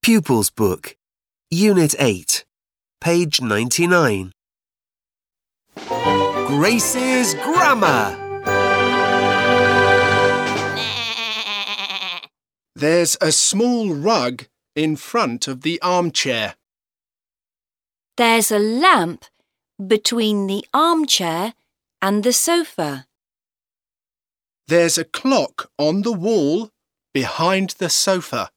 Pupils Book, Unit 8, page 99. Grace's Grammar. There's a small rug in front of the armchair. There's a lamp between the armchair and the sofa. There's a clock on the wall behind the sofa.